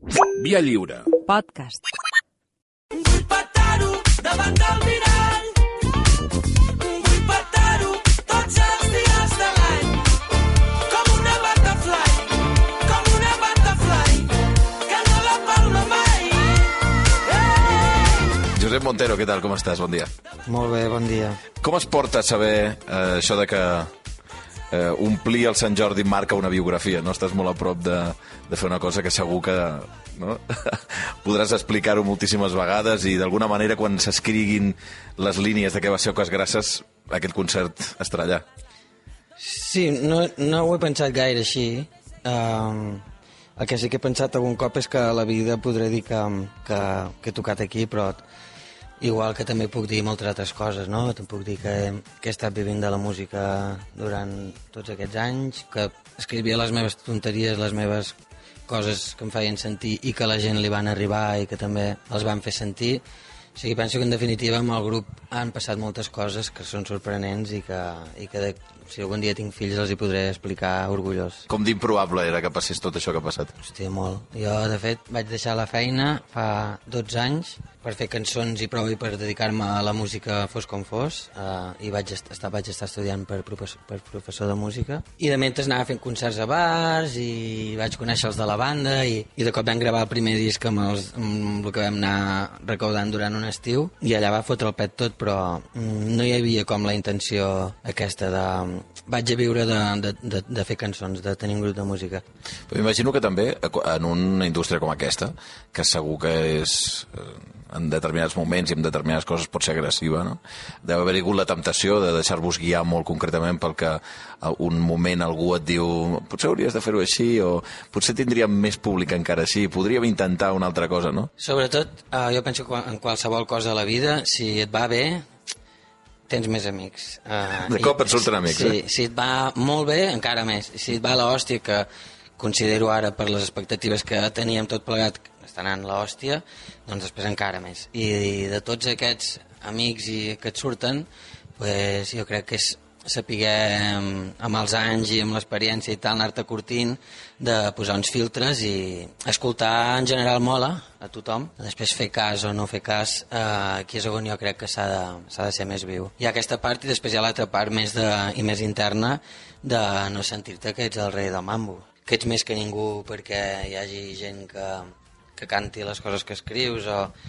Via Lliure. Podcast. Vull petar-ho davant del mirall. Vull petar-ho tots els dies de l'any. Com una butterfly, que no la palma mai. Josep Montero, què tal? Com estàs? Bon dia. Molt bé, bon dia. Com es porta a saber això de que omplir el Sant Jordi marca una biografia, no? Estàs molt a prop de fer una cosa que segur que no? podràs explicar-ho moltíssimes vegades i d'alguna manera quan s'escriguin les línies de què va ser Oques Grasses aquell concert estarà allà. Sí, no ho he pensat gaire així. El que sí que he pensat algun cop és que a la vida podré dir que he tocat aquí, però igual que també puc dir moltes altres coses, no? Te'n puc dir que he estat vivint de la música durant tots aquests anys, que escrivia les meves tonteries, les meves coses que em feien sentir i que a la gent li van arribar i que també els van fer sentir. O sigui, penso que en definitiva amb el grup han passat moltes coses que són sorprenents i que si algun dia tinc fills els hi podré explicar orgullós. Com d'improbable era que passés tot això que ha passat? Hòstia, molt. Jo, de fet, vaig deixar la feina fa 12 anys per fer cançons i prou i per dedicar-me a la música fos com fos, i vaig estar estudiant per professor de música, i de mentre anava fent concerts a bars i vaig conèixer els de la banda i de cop vam gravar el primer disc amb el que vam anar recaudant durant un estiu i allà va fotre el pet tot, però no hi havia com la intenció aquesta de vaig a viure de fer cançons, de tenir un grup de música. Però m'imagino que també en una indústria com aquesta, que segur que és en determinats moments i en determinades coses pot ser agressiva, no? Deu haver hagut la temptació de deixar-vos guiar molt concretament pel que un moment algú et diu potser hauries de fer-ho així o potser tindríem més públic encara així, podríem intentar una altra cosa, no? Sobretot, jo penso que en qualsevol cosa a la vida, si et va bé, tens més amics. De cop et surten amics, sí, si et va molt bé, encara més. Si et va a l'hòstia, que considero ara per les expectatives que teníem tot plegat està anant l'hòstia, doncs després encara més. I de tots aquests amics que et surten, pues, jo crec que és saber amb els anys i amb l'experiència i tal anar-te curtint de posar uns filtres i escoltar en general mola a tothom, després fer cas o no fer cas, aquí és on jo crec que s'ha de ser més viu. Hi ha aquesta part i després hi ha l'altra part més i més interna de no sentir-te que ets el rei del mambo, que ets més que ningú perquè hi hagi gent que canti les coses que escrius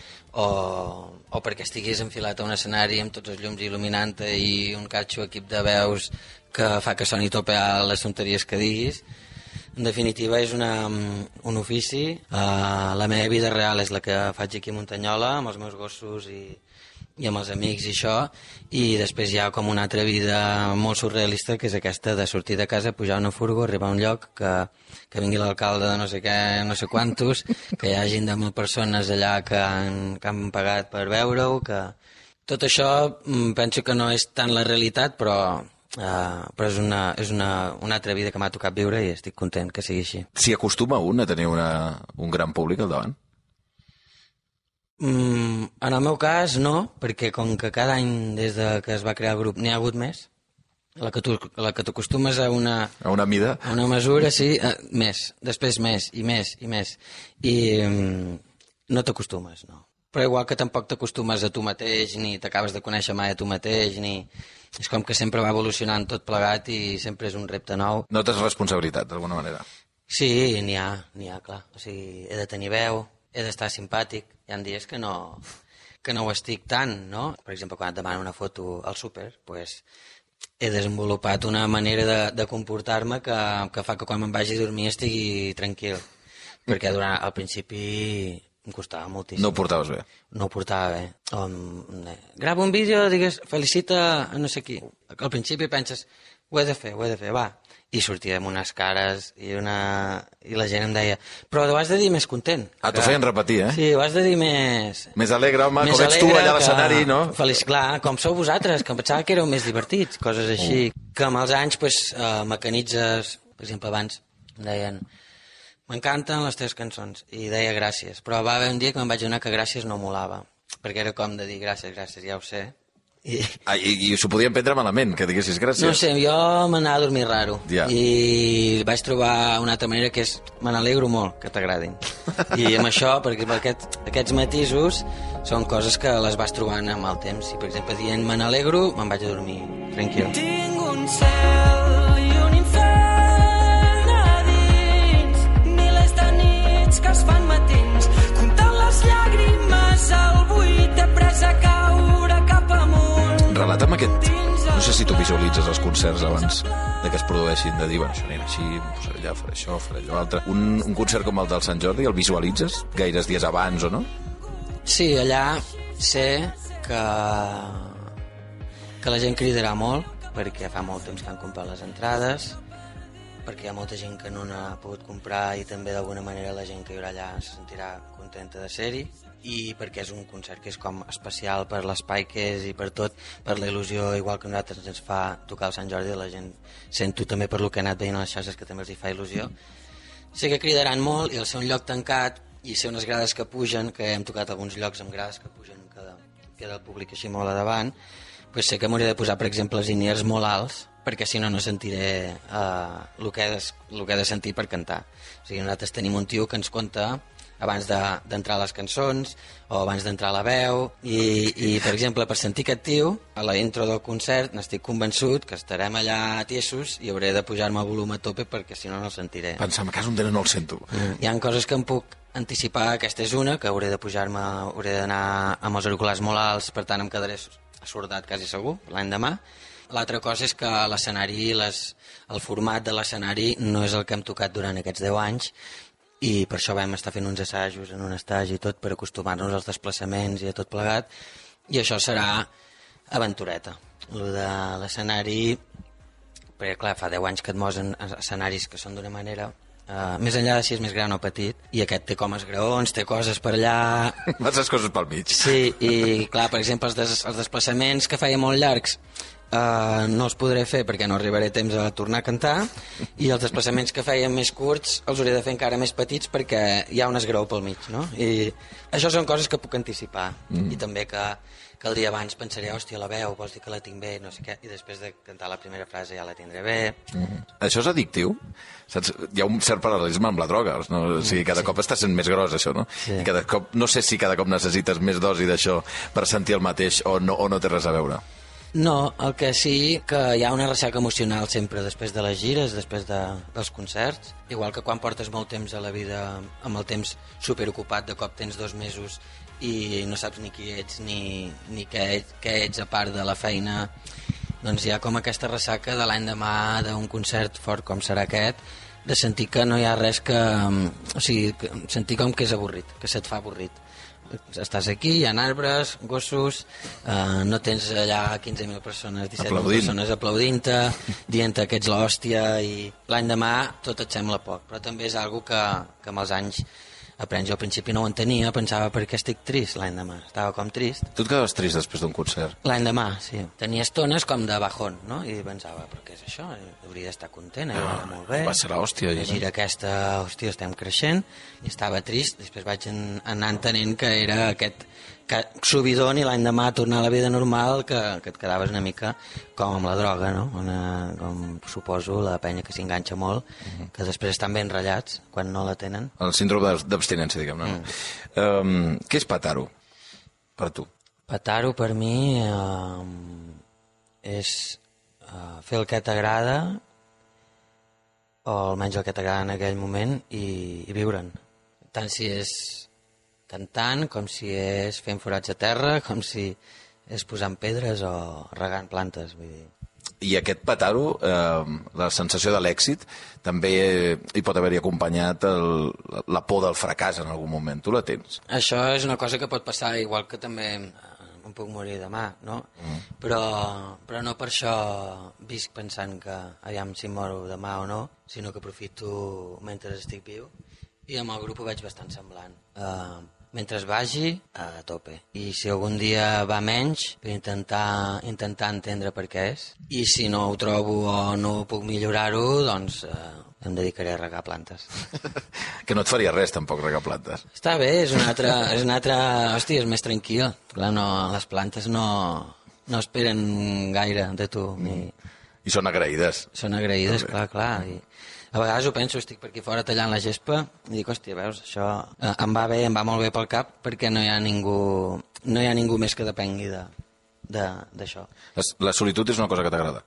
o perquè estiguis enfilat a un escenari amb tots els llums il·luminant-te i un catxo equip de veus que fa que soni topear les tonteries que diguis. En definitiva és un ofici. La meva vida real és la que faig aquí a Muntanyola amb els meus gossos i amb els amics i això, i després hi ha com una altra vida molt surrealista que és aquesta de sortir de casa, pujar a una furgo, arribar a un lloc, que vingui l'alcalde de no sé què, no sé quantos, que hi hagi 10.000 persones allà que han pagat per veure-ho, que tot això penso que no és tant la realitat, però és una altra vida que m'ha tocat viure i estic content que sigui així. S'hi acostuma un a tenir un gran públic al davant? En el meu cas no, perquè com que cada any des que es va crear el grup n'hi ha hagut més, la que t'acostumes a una mida, a una mesura, sí, més, després més i més i més, i no t'acostumes, no. Però igual que tampoc t'acostumes a tu mateix, ni t'acabes de conèixer mai a tu mateix, ni és com que sempre va evolucionant tot plegat i sempre és un repte nou. Notes responsabilitat, d'alguna manera? Sí, n'hi ha, clar. O sigui, he de tenir veu, he d'estar simpàtic. Hi ha dies que no ho estic tant, no? Per exemple, quan et demano una foto al súper, pues, he desenvolupat una manera de comportar-me que fa que quan me'n vagi a dormir estigui tranquil. Perquè al principi em costava moltíssim. No ho portaves bé? No ho portava bé. Grava un vídeo, digues, felicita a no sé qui. Al principi penses, ho he de fer, va. I sortia amb unes cares i la gent em deia però ho has de dir més content. T'ho feien repetir, eh? Sí, ho has de dir més... Més alegre, home, com ets tu allà a l'escenari, no? Feliç, clar, com sou vosaltres, que em pensava que éreu més divertits, coses així. Que amb els anys, mecanitzes... Per exemple, abans em deien m'encanten les teves cançons, i deia gràcies, però va haver un dia que me'n vaig adonar que gràcies no molava, perquè era com de dir gràcies, ja ho sé, I s'ho podien prendre malament, que diguessis gràcies. No sé, jo m'anava a dormir raro. Ja. I vaig trobar una altra manera que és... Me n'alegro molt que t'agradin. I amb això, perquè aquests matisos són coses que les vas trobant amb el temps. I, per exemple, dient me n'alegro, me'n vaig a dormir tranquil. Tinc un cel i un infern a dins, milers de nits que es fan matins, comptant les llàgrimes al buit, de pres a caure cap amunt. Relata'm aquest... No sé si tu visualitzes els concerts abans de que es produeixin, de dir, bueno, això anirà així, em posaré allà, faré això, faré allò altre. Un concert com el del Sant Jordi, el visualitzes gaires dies abans o no? Sí, allà sé que la gent cridarà molt, perquè fa molt temps que han comprat les entrades, perquè hi ha molta gent que no n'ha pogut comprar i també d'alguna manera la gent que hi haurà allà se sentirà contenta de ser-hi, i perquè és un concert que és com especial per l'espai que és i per tot, per la il·lusió, igual que a nosaltres ens fa tocar el Sant Jordi, la gent sento també per lo que he anat veient a les xarxes que també els hi fa il·lusió. Sé que cridaran molt i al ser un lloc tancat i ser unes grades que pugen, que hem tocat alguns llocs amb grades que pugen que queda el públic així molt a davant, pues sé que m'hauré de posar, per exemple, els in-ears molt alts, perquè si no, no sentiré el que he de sentir per cantar. O sigui, nosaltres tenim un tio que ens conta abans d'entrar a les cançons o abans d'entrar a la veu i, per exemple, per sentir aquest tio a la intro del concert n'estic convençut que estarem allà tiesos i hauré de pujar-me el volum a tope perquè si no, no el sentiré. Pensa'm, a casa un dia no el sento. Hi ha coses que em puc anticipar, aquesta és una, que hauré de pujar-me, hauré d'anar amb els auriculars molt alts, per tant em quedaré assordat quasi segur l'endemà. L'altra cosa és que l'escenari, el format de l'escenari no és el que hem tocat durant aquests 10 anys i per això vam estar fent uns assajos en un estagi i tot per acostumar-nos als desplaçaments i a tot plegat, i això serà aventureta. Lo de l'escenari, perquè clar, fa 10 anys que et mosen escenaris que són d'una manera, més enllà de si és més gran o petit, i aquest té com esgraons, té coses per allà... Masses coses pel mig. Sí, i clar, per exemple, els desplaçaments que feia molt llargs no els podré fer perquè no arribaré a temps a tornar a cantar, i els desplaçaments que feien més curts els hauré de fer encara més petits perquè hi ha un esgraó pel mig, no? I això són coses que puc anticipar, i també que el dia abans pensaré, hòstia, la veu, vols dir que la tinc bé, no sé què, i després de cantar la primera frase ja la tindré bé. Això és addictiu? Saps? Hi ha un cert paral·lelisme amb la droga, no? O sigui, cada cop està sent més gros això, no? Sí. I cada cop, no sé si cada cop necessites més dosi d'això per sentir el mateix o no té res a veure. No, el que sí que hi ha una ressaca emocional sempre després de les gires, després dels concerts, igual que quan portes molt temps a la vida amb el temps superocupat, de cop tens 2 mesos i no saps ni qui ets ni què ets a part de la feina, doncs hi ha com aquesta ressaca de l'endemà d'un concert fort com serà aquest, de sentir que no hi ha res que... O sigui, sentir com que és avorrit, que se't fa avorrit. Estàs aquí, hi ha arbres, gossos, no tens allà 15.000 persones, 17.000 persones aplaudint-te, dient-te que ets l'hòstia, i l'endemà tot et sembla poc, però també és algo que amb els anys aprens. Jo al principi no ho entenia, pensava per què estic trist l'endemà, estava com trist. Tu et quedaves trist després d'un concert? L'endemà, sí. Tenia estones com de bajón, no? I pensava, però què és això? Hauria d'estar content, va molt bé. Va ser l'hòstia. La gira aquesta, hòstia, estem creixent, i estava trist. Després vaig anar entenent que era aquest subidon i l'endemà tornar a la vida normal, que et quedaves una mica com amb la droga, no? Com suposo la penya que s'enganxa molt, que després estan ben ratllats quan no la tenen. El síndrome d'abstinència, diguem-ne. Què és petar-ho per tu? Petar-ho per mi és fer el que t'agrada, o almenys el que t'agrada en aquell moment, i viure'n. Tant si és cantant, com si és fent forats a terra, com si és posant pedres o regant plantes, vull dir. I aquest petar-ho, la sensació de l'èxit, també hi pot haver-hi acompanyat la por del fracàs en algun moment. Tu la tens? Això és una cosa que pot passar, igual que també em puc morir demà, no? Però no per això visc pensant que aviam si moro demà o no, sinó que aprofito mentre estic viu, i amb el grup ho veig bastant semblant. Mentre vagi, a tope. I si algun dia va menys, per intentar entendre per què és. I si no ho trobo o no puc millorar-ho, doncs em dedicaré a regar plantes. Que no et faria res, tampoc, regar plantes. Està bé, és una altra... Hòstia, és més tranquil. Clar, no, les plantes no no esperen gaire de tu. I són agraïdes. Són agraïdes, clar. I a vegades ho penso, estic per aquí fora tallant la gespa i dic, hòstia, veus, això em va bé, em va molt bé pel cap perquè no hi ha ningú més que depengui d'això. La solitud és una cosa que t'agrada?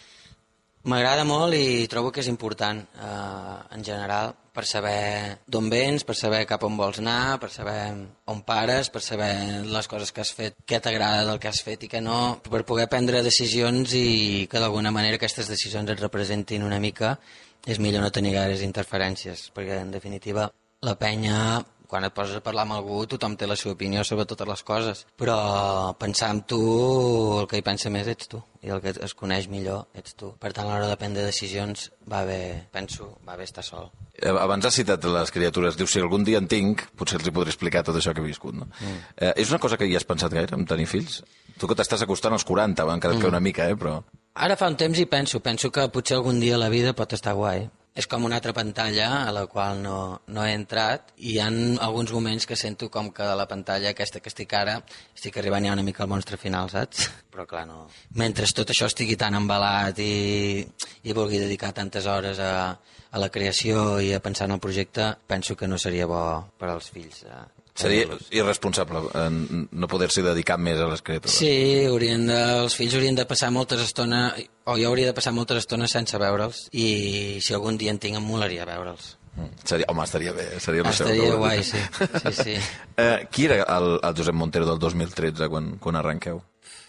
M'agrada molt i trobo que és important en general per saber d'on vens, per saber cap on vols anar, per saber on pares, per saber les coses que has fet, què t'agrada del que has fet i què no, per poder prendre decisions i que d'alguna manera aquestes decisions et representin una mica. És millor no tenir gaires interferències, perquè en definitiva la penya, quan et poses a parlar amb algú, tothom té la seva opinió sobre totes les coses, però pensar en tu, el que hi pensa més ets tu, i el que es coneix millor ets tu. Per tant, a l'hora de prendre decisions va bé estar sol. Abans has citat les criatures, dius, si algun dia en tinc, potser els hi podré explicar tot això que he viscut, no? És una cosa que hi has pensat gaire, en tenir fills? Tu que t'estàs acostant als 40, encara et queda una mica, però... Ara fa un temps i penso que potser algun dia la vida pot estar guai. És com una altra pantalla a la qual no he entrat i hi ha alguns moments que sento com que de la pantalla aquesta que estic ara estic arribant ja una mica al monstre final, saps? Però clar, no. Mentre tot això estigui tan embalat i vulgui dedicar tantes hores a la creació i a pensar en el projecte, penso que no seria bo per als fills. Seria irresponsable no poder-s'hi dedicar més a les criatures. Sí, els fills haurien de passar moltes estones, o jo hauria de passar moltes estones sense veure'ls, i si algun dia en tinc em molaria veure'ls. Home, estaria bé. Estaria guai, sí. Qui era el Josep Montero del 2013 quan arrenqueu?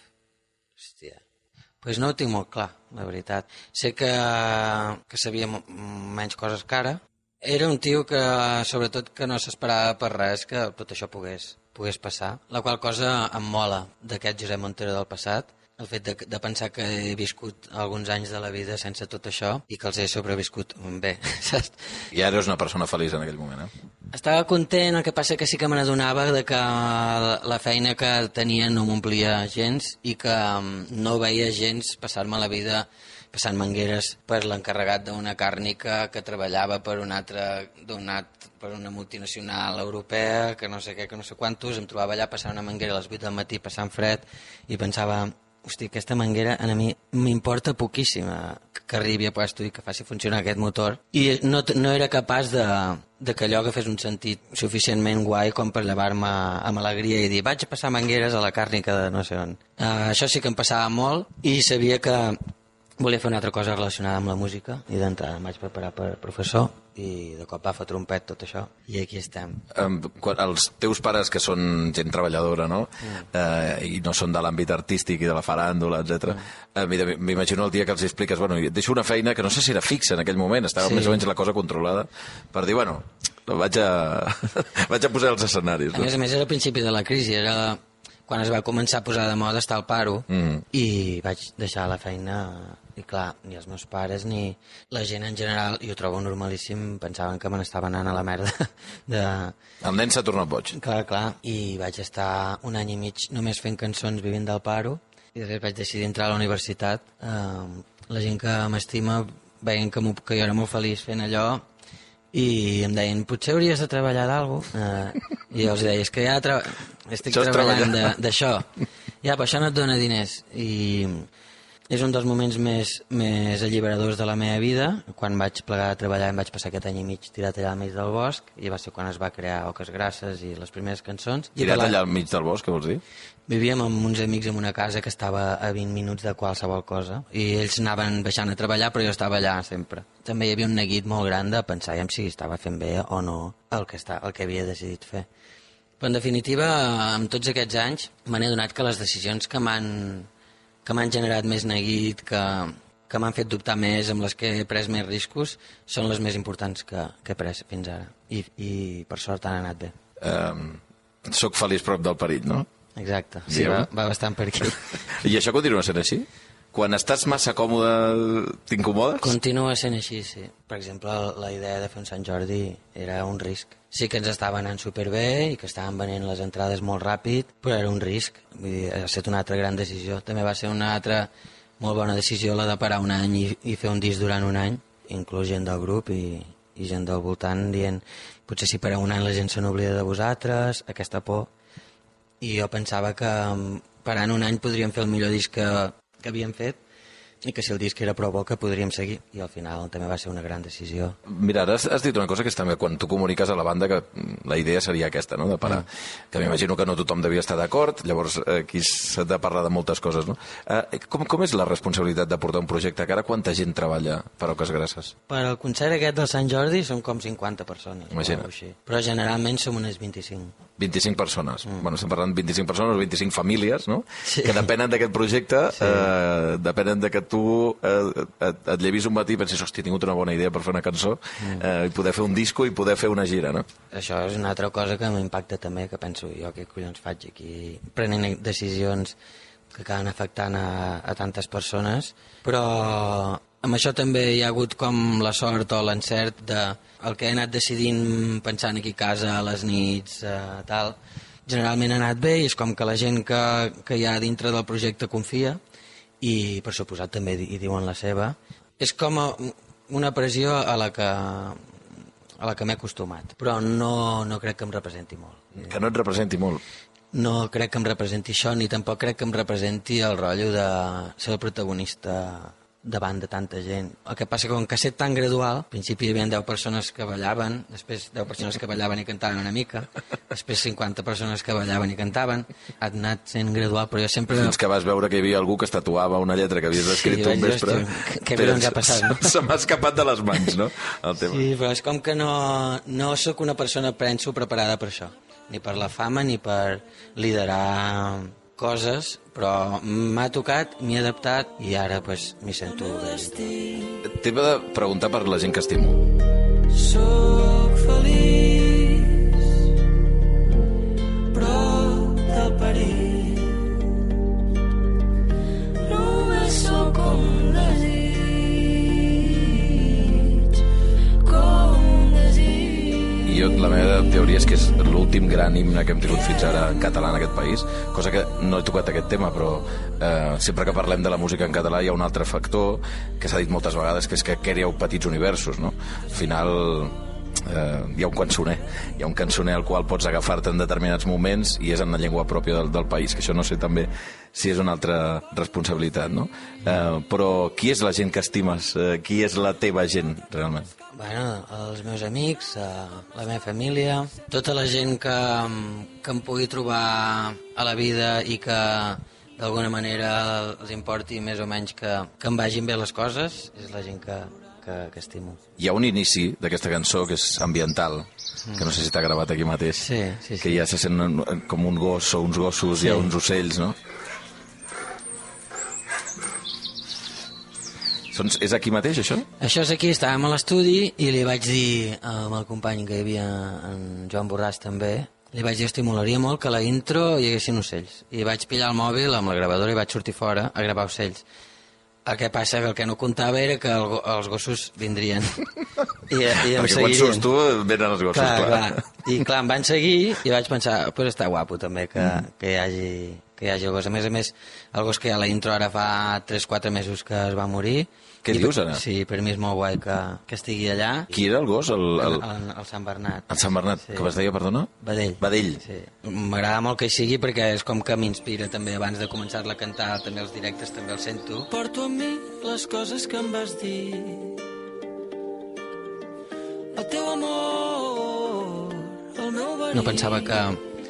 Hòstia, doncs no ho tinc molt clar, la veritat. Sé que sabia menys coses que ara. Era un tio que, sobretot, que no s'esperava per res que tot això pogués passar. La qual cosa em mola d'aquest Josep Montero del passat, el fet de pensar que he viscut alguns anys de la vida sense tot això i que els he sobreviscut bé, saps? I ara és una persona feliç en aquell moment, Estava content, el que passa que sí que me n'adonava de que la feina que tenia no m'omplia gens i que no veia gens passar-me la vida passant mangueres per l'encarregat d'una càrnica que treballava per una multinacional europea, que no sé què, que no sé quantos, em trobava allà passant una manguera a les 8 del matí, passant fred, i pensava, hosti, aquesta manguera a mi m'importa poquíssim que arribi a puesto i que faci funcionar aquest motor, i no era capaç de que allò agafés un sentit suficientment guai com per llevar-me amb alegria i dir, vaig a passar mangueres a la càrnica de no sé on. Això sí que em passava molt i sabia que volia fer una altra cosa relacionada amb la música i d'entrada em vaig preparar per professor i de cop va fer trompet tot això i aquí estem. Els teus pares, que són gent treballadora, no? I no són de l'àmbit artístic i de la faràndula, etc. M'imagino el dia que els expliques, bueno, deixo una feina que no sé si era fixa en aquell moment, estava més o menys la cosa controlada, per dir, bueno, vaig a posar els escenaris. A més era al principi de la crisi, era quan es va començar a posar de moda estar al paro i vaig deixar la feina i clar, ni els meus pares ni la gent en general, i ho trobo normalíssim, pensaven que me n'estava anant a la merda El nen s'ha tornat boig. Clar, i vaig estar un any i mig només fent cançons vivint del paro i després vaig decidir entrar a la universitat. La gent que m'estima veien que jo era molt feliç fent allò i em deien, potser hauries de treballar d'algú. I jo els deia, és que ja estic treballant d'això. Ja, però això no et dona diners. I és un dels moments més alliberadors de la meva vida. Quan vaig plegar de treballar em vaig passar aquest any i mig tirat allà al mig del bosc i va ser quan es va crear Oques Grasses i les primeres cançons. Tirat allà al mig del bosc, què vols dir? Vivíem amb uns amics en una casa que estava a 20 minuts de qualsevol cosa i ells anaven baixant a treballar però jo estava allà sempre. També hi havia un neguit molt gran de pensar si estava fent bé o no el que havia decidit fer. Però en definitiva, amb tots aquests anys me n'he adonat que les decisions que m'han generat més neguit, que m'han fet dubtar més, amb les que he pres més riscos, són les més importants que he pres fins ara. I per sort han anat bé. Soc feliç prop del perill, no? Exacte, sí, va bastant per aquí. I això continua sent així? Quan estàs massa còmode, t'incomodes? Continua sent així, sí. Per exemple, la idea de fer un Sant Jordi era un risc. Sí que ens estava anant superbé i que estaven venent les entrades molt ràpid, però era un risc. Vull dir, ha estat una altra gran decisió. També va ser una altra molt bona decisió la de parar un any i fer un disc durant un any, inclús gent del grup i gent del voltant dient potser si per un any la gent se n'oblida de vosaltres, aquesta por. I jo pensava que esperant un any podríem fer el millor disc que havíem fet, i que si el disc era prou bo que podríem seguir, i al final també va ser una gran decisió. Mira, ara has dit una cosa que és també quan tu comuniques a la banda que la idea seria aquesta, no?, de parar. Que m'imagino que no tothom devia estar d'acord, llavors aquí s'ha de parlar de moltes coses, no? Com és la responsabilitat de portar un projecte? Que ara quanta gent treballa per Oques Grasses? Per al concert aquest del Sant Jordi són com 50 persones. Imagina't. Així. Però generalment som unes 25. 25 persones. Bueno, estem parlant de 25 persones o 25 famílies, no? Sí. Que depenen d'aquest projecte, depenen de que tu et llevis un matí i pensis, hòstia, he tingut una bona idea per fer una cançó, i poder fer un disco i poder fer una gira, no? Això és una altra cosa que m'impacta també, que penso, jo què collons faig aquí prenent decisions que acaben afectant a tantes persones, però amb això també hi ha hagut com la sort o l'encert de el que he anat decidint pensant aquí a casa, a les nits, tal, generalment ha anat bé i és com que la gent que hi ha dintre del projecte confia i per suposat també hi diuen la seva. És com una pressió a la que m'he acostumat, però no crec que em representi molt. Que no et representi molt. No crec que em representi això, ni tampoc crec que em representi el rotllo de ser el protagonista davant de tanta gent. El que passa que com que ha estat tan gradual, al principi hi havia 10 persones que ballaven, després 10 persones que ballaven i cantaven una mica, després 50 persones que ballaven i cantaven, ha anat sent gradual, però jo sempre... Fins que vas veure que hi havia algú que es tatuava una lletra que havies escrit un vespre. Què collons ha passat, no? Se m'ha escapat de les mans, no? El tema. Sí, però és com que no sóc una persona, penso, preparada per això. Ni per la fama, ni per liderar coses, però m'ha tocat, m'hi he adaptat i ara pues, m'hi sento bé. T'he de preguntar per la gent que estimo. Sóc feliç prop del perill. Només sóc un desig, com un desig. I jo, la meva teoria és que és l'últim gran himne que hem tingut fins ara en català en aquest país, cosa que no he tocat aquest tema, però sempre que parlem de la música en català hi ha un altre factor que s'ha dit moltes vegades, que és que creeu petits universos, no? Al final hi ha un cançoner al qual pots agafar-te en determinats moments i és en la llengua pròpia del país, que això no sé també si és una altra responsabilitat, no? Però qui és la gent que estimes? Qui és la teva gent, realment? Bueno, els meus amics, la meva família, tota la gent que em pugui trobar a la vida i que d'alguna manera els importi més o menys que em vagin bé les coses, és la gent que estimo. Hi ha un inici d'aquesta cançó que és ambiental, que no sé si t'ha gravat aquí mateix, sí. que ja se sent com un gos o uns gossos, hi ha uns ocells, no? És aquí mateix, això? Això és aquí, estàvem a l'estudi i li vaig dir amb el company que hi havia, en Joan Borràs també, li vaig dir, molaria molt que a la intro hi haguessin ocells. I vaig pillar el mòbil amb la gravadora i vaig sortir fora a gravar ocells. El que passa que el que no comptava era que els gossos vindrien i em perquè seguirien. quan surts tu venen els gossos, clar. I clar, em van seguir i vaig pensar, pues està guapo també que hi hagi el gos. A més, el gos que hi ha a la intro ara fa 3-4 mesos que es va morir. Què dius, ara? Sí, per mi és molt guai que estigui allà. Qui era el gos? El Sant Bernat. El Sant Bernat, Sí. que es deia, perdona? Badell. Badell. Sí. M'agrada molt que hi sigui perquè és com que m'inspira també abans de començar-la a cantar, també els directes també el sento. Porto amb mi les coses que em vas dir, el teu amor, el meu verí. No pensava que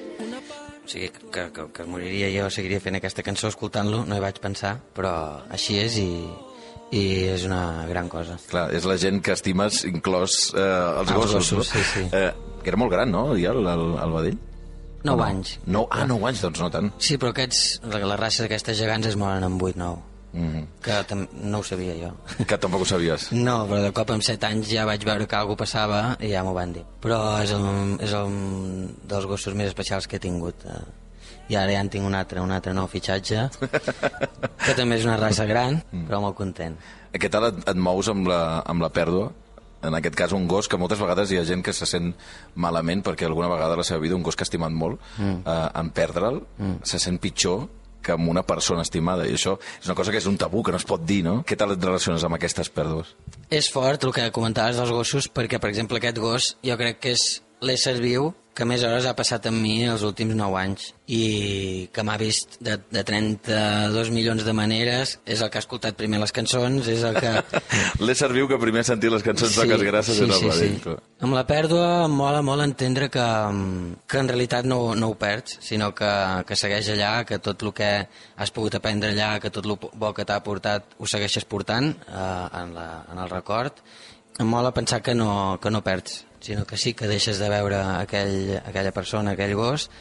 es moriria jo, seguiria fent aquesta cançó escoltant-lo, no hi vaig pensar, però així és i és una gran cosa. Clar, és la gent que estimes, inclòs els gossos, no? Sí. Que era molt gran, no, ja, el Badell? 9 anys. 9 anys, doncs no tant. Sí, però les races d'aquestes gegants es moren amb 8-9. Que no ho sabia jo. Que tampoc ho sabies. No, però de cop amb 7 anys ja vaig veure que alguna passava i ja m'ho van dir. Però és el dels gossos més especials que he tingut. I ara ja en tinc un altre nou fitxatge, que també és una raça gran, però molt content. Què tal et mous amb la pèrdua? En aquest cas, un gos que moltes vegades hi ha gent que se sent malament perquè alguna vegada a la seva vida un gos que ha estimat molt, en perdre'l, se sent pitjor que amb una persona estimada, i això és una cosa que és un tabú, que no es pot dir, no? Què tal et relaciones amb aquestes pèrdues? És fort el que comentaves dels gossos, perquè, per exemple, aquest gos jo crec que és l'ésser viu que més hores ha passat amb mi els últims 9 anys i que m'ha vist de 32 milions de maneres, és el que ha escoltat primer les cançons, és el que... L'he serviu que primer sentir les cançons d'Oques Grasses era el Badell. Amb la pèrdua em mola molt entendre que en realitat no ho perds, sinó que segueix allà, que tot el que has pogut aprendre allà, que tot el bo que t'ha aportat ho segueixes portant en el record. Em mola pensar que no perds, sinó que sí que deixes de veure aquella persona, aquell gos,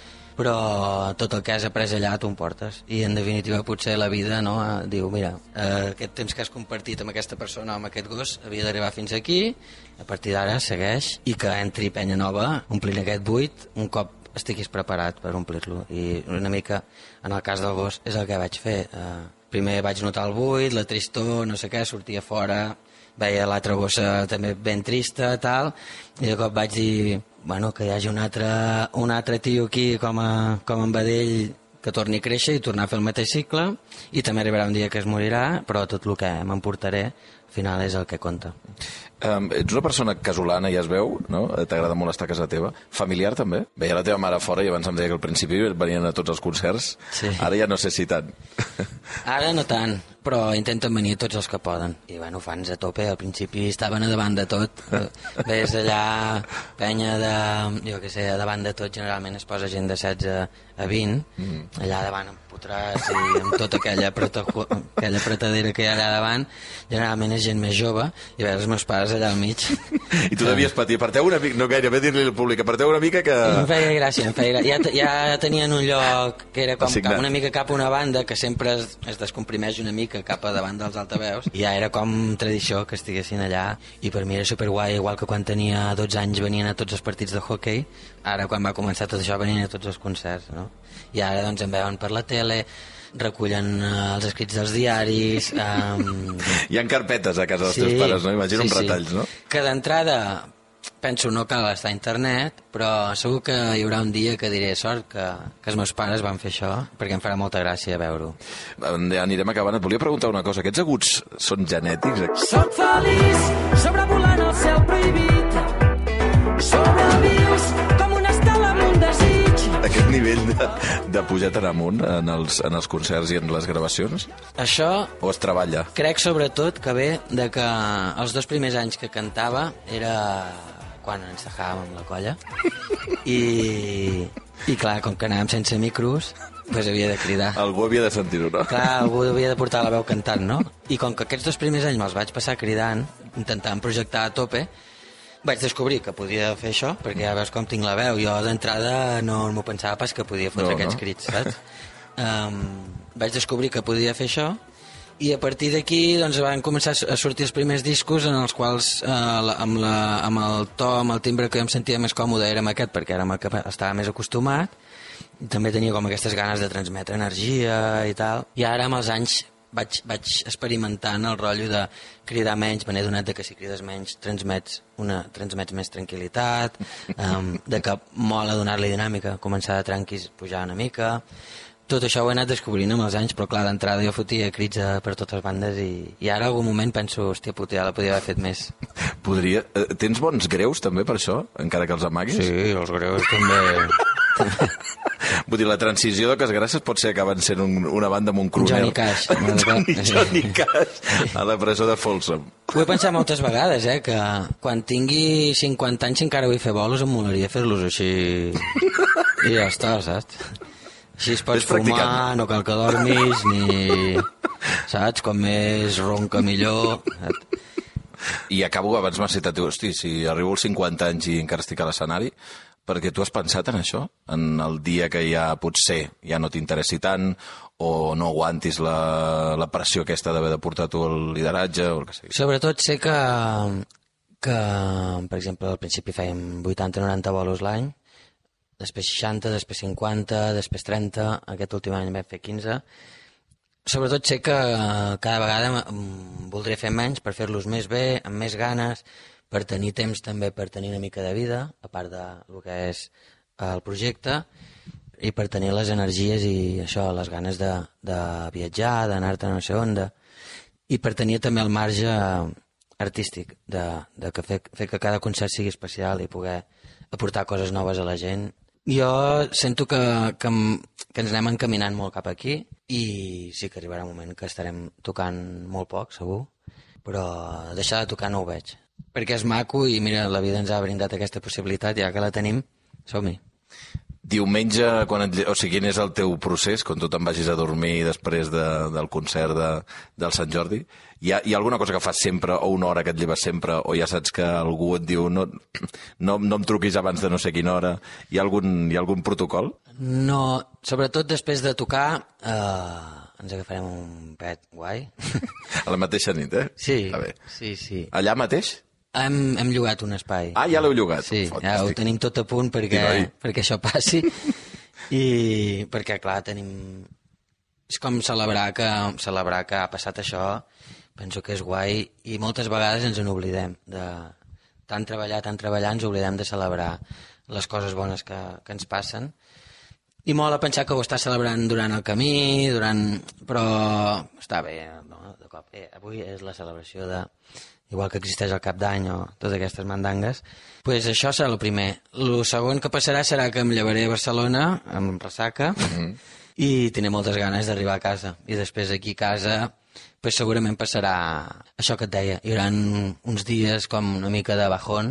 però tot el que has après allà t'ho emportes. I en definitiva potser la vida diu, mira, aquest temps que has compartit amb aquesta persona o amb aquest gos havia d'arribar fins aquí, a partir d'ara segueix, i que entri penya nova omplint aquest buit un cop estiguis preparat per omplir-lo. I una mica, en el cas del gos, és el que vaig fer. Primer vaig notar el buit, la tristor, no sé què, sortia fora, veia l'altra gossa també ben trista, tal, i de cop vaig dir, bueno, que hi hagi un altre tio aquí com en Badell que torni a créixer i tornar a fer el mateix cicle, i també arribarà un dia que es morirà, però tot el que m'emportaré al final és el que compta. Ets una persona casolana, ja es veu, no? T'agrada molt estar a casa teva. Familiar, també? Veia la teva mare fora i abans em deia que al principi venien a tots els concerts. Sí. Ara ja no sé si tant. Ara no tant, però intenten venir tots els que poden. I bueno, fans a tope, al principi estaven a davant de tot. Ves allà, penya de... jo què sé, a davant de tot generalment es posa gent de 16 a 20, allà davant empotrats i amb tota aquella apretadera que hi ha allà davant, generalment és gent més jove, i veus els meus pares allà al mig. I tu devies patir, aparteu una mica, no gairebé dir-li al públic, aparteu una mica que... Em feia gràcia. Ja tenien un lloc que era com una mica cap a una banda, que sempre es descomprimeix una mica cap a davant dels altaveus, i ja era com tradició que estiguessin allà, i per mi era superguai, igual que quan tenia 12 anys venien a tots els partits de hoquei, ara quan va començar tot això venien a tots els concerts, no? I ara doncs em veuen per la tele, recullen els escrits dels diaris... Hi ha carpetes a casa dels teus pares, no? Imagino uns retalls, no? Que d'entrada penso no cal estar a internet, però segur que hi haurà un dia que diré sort que els meus pares van fer això, perquè em farà molta gràcia veure-ho. Anirem acabant. Et volia preguntar una cosa. Aquests aguts són genètics? Soc feliç sobrevolant el cel prohibit, sobrevius com una estela amb un desig. Aquest nivell de pujar tan amunt en els concerts i en les gravacions? Això... O es treballa? Crec sobretot que ve de que els 2 primers anys que cantava era quan ens dejàvem amb la colla i clar, com que anàvem sense micros, pues havia de cridar. Algú havia de sentir-ho, no? Clar, algú havia de portar la veu cantant, no? I com que aquests 2 primers anys me'ls vaig passar cridant, intentant projectar a tope, vaig descobrir que podia fer això, perquè ja veus com tinc la veu. Jo d'entrada no m'ho pensava pas que podia fotre aquests crits, saps? Vaig descobrir que podia fer això, i a partir d'aquí doncs, van començar a sortir els primers discos en els quals amb el to, amb el timbre que jo em sentia més còmode era amb aquest, perquè era amb el que estava més acostumat, i també tenia com aquestes ganes de transmetre energia i tal, i ara amb els anys vaig experimentant el rotllo de cridar menys. Me n'he donat que si crides menys transmets més tranquil·litat, de que mola donar-li dinàmica, començar de tranquis, pujar una mica. Tot això ho he anat descobrint amb els anys, però clar, d'entrada jo fotia crits per totes bandes i ara en algun moment penso, hòstia puta, ja la podia haver fet més. Tens bons greus també per això, encara que els amaguis? Sí, els greus també... Vull dir, la transició d'Oques Grasses pot ser que acaben sent una banda amb un crooner. Johnny Cash. Johnny Cash a la presó de Folsom. Ho he pensat moltes vegades, que quan tingui 50 anys encara vull fer bolos, em molaria fer-los així i ja està, saps? Així es pots fumar, no cal que dormis, ni... Saps? Com més ronca millor... I acabo, abans m'has citat, hosti, si arribo als 50 anys i encara estic a l'escenari, perquè tu has pensat en això? En el dia que ja potser ja no t'interessi tant o no aguantis la pressió aquesta d'haver de portar tu el lideratge o el que sigui? Sobretot sé que per exemple, al principi fèiem 80-90 bolos l'any, després 60, després 50, després 30, aquest últim any vam fer 15. Sobretot sé que cada vegada voldré fer menys per fer-los més bé, amb més ganes, per tenir temps també per tenir una mica de vida, a part del que és el projecte, i per tenir les energies i això, les ganes de viatjar, d'anar-te no sé on, i per tenir també el marge artístic, de fer que cada concert sigui especial i poder aportar coses noves a la gent. Jo sento que ens anem encaminant molt cap aquí i sí que arribarà un moment que estarem tocant molt poc, segur, però deixar de tocar no ho veig. Perquè és maco i mira, la vida ens ha brindat aquesta possibilitat, ja que la tenim, som-hi. Diumenge, quin és el teu procés, quan tu te'n vagis a dormir després del concert del Sant Jordi? Hi ha alguna cosa que fas sempre, o una hora que et lleves sempre, o ja saps que algú et diu no em truquis abans de no sé quina hora? Hi ha algun protocol? No, sobretot després de tocar ens agafarem un pet guai. A la mateixa nit, eh? Sí, Està bé. sí. Allà mateix? Hem llogat un espai. Ah, ja l'heu llogat? Sí, Fantàstic. ja ho tenim tot a punt perquè això passi. I perquè, clar, tenim... És com celebrar que ha passat això. Penso que és guai i moltes vegades ens en oblidem. Tant treballar, ens oblidem de celebrar les coses bones que ens passen. I mola pensar que ho està celebrant durant el camí, però està bé, no? De cop. Avui és la celebració de... igual que existeix el Cap d'Any o totes aquestes mandangues, pues això serà el primer. El segon que passarà serà que em llevaré a Barcelona amb ressaca i tindré moltes ganes d'arribar a casa. I després aquí a casa pues segurament passarà això que et deia. Hi haurà uns dies com una mica de bajón,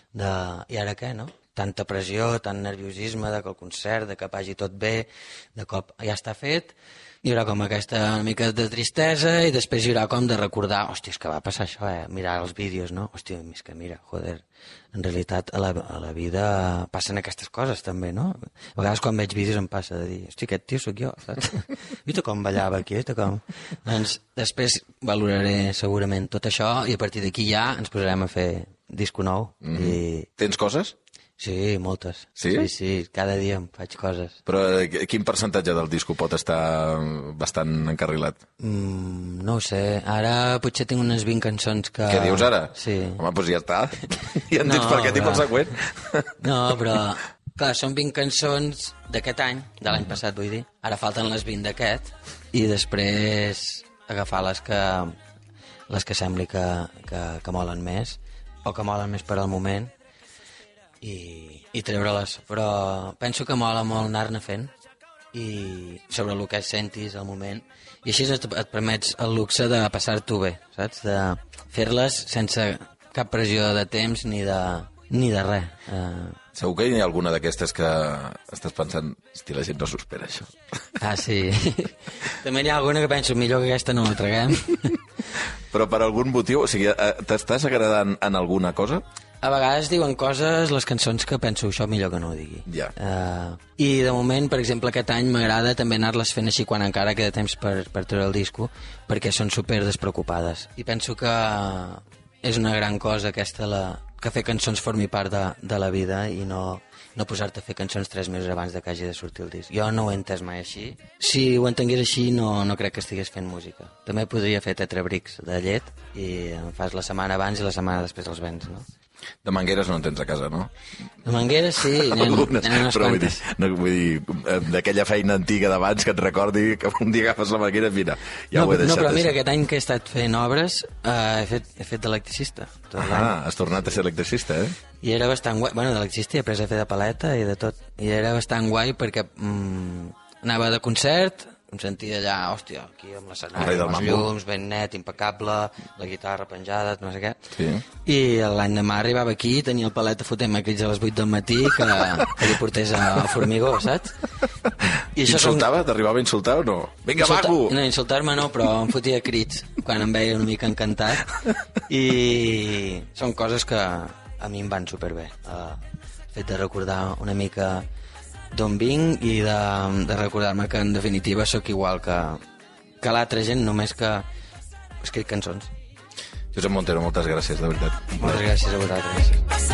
i ara què, no? Tanta pressió, tant nerviosisme de que el concert, de que vagi tot bé, de cop ja està fet. Hi haurà com aquesta una mica de tristesa i després hi haurà com de recordar, hòstia, és que va passar això, mirar els vídeos, no? Hòstia, és que mira, joder, en realitat a la vida passen aquestes coses també, no? A vegades quan veig vídeos em passa de dir, hòstia, aquest tio sóc jo, saps? Vita com ballava aquí, com... Doncs després valoraré segurament tot això i a partir d'aquí ja ens posarem a fer disco nou. Tens coses? Sí, moltes. Sí? Sí, cada dia em faig coses. Però quin percentatge del disco pot estar bastant encarrilat? No ho sé. Ara potser tinc unes 20 cançons que... Què dius ara? Sí. Home, doncs ja està. Ja en tens per què tinc el següent. No, però... Clar, són 20 cançons d'aquest any, de l'any passat vull dir. Ara falten les 20 d'aquest i després agafar les que sembli que molen més o que molen més per al moment i treure-les, però penso que mola molt anar-ne fent i sobre el que sentis al moment i així et permets el luxe de passar-t'ho bé, saps? De fer-les sense cap pressió de temps ni de res. Segur que hi ha alguna d'aquestes que estàs pensant, hosti, la gent no s'ho espera, això. Ah, sí. També n'hi ha alguna que penso, millor que aquesta no la traguem. Però per algun motiu, o sigui, t'estàs agradant en alguna cosa? A vegades diuen coses, les cançons, que penso, això millor que no ho digui. Ja. I de moment, per exemple, aquest any m'agrada també anar-les fent així quan encara queda temps per treure el disco, perquè són super despreocupades. I penso que és una gran cosa aquesta, que fer cançons formi part de la vida i no posar-te a fer cançons 3 mesos abans de que hagi de sortir el disc. Jo no ho he entès mai així. Si ho entengués així, no crec que estigués fent música. També podria fer tetrabrics de llet i en fas la setmana abans i la setmana després els vens, no? De mangueres no en tens a casa, no? De mangueres sí, n'hi ha unes quantes. Vull dir, d'aquella feina antiga d'abans que et recordi que un dia agafes la manguera, mira, ja ho he deixat. No, però mira, aquest any que he estat fent obres he fet d'electricista. Has tornat a ser electricista, eh? I era bastant guai, bueno, d'electricista i després he fet de paleta i de tot. I era bastant guai perquè anava de concert, em sentia allà, hòstia, aquí amb l'escenari, amb els llums, ben net, impecable, la guitarra penjada, no sé què. Sí. I l'endemà arribava aquí, tenia el paleta fotent-me crits a les 8 del matí que li portés al formigó, saps? I insultava? T'arribava a insultar o no? Vinga, maco! No, insultar-me no, però em fotia crits quan em veia una mica encantat. I són coses que a mi em van superbé. El fet de recordar una mica d'on vinc i de recordar-me que en definitiva sóc igual que l'altra gent, només que escric cançons. Josep Montero, moltes gràcies, de veritat. Moltes gràcies a vosaltres.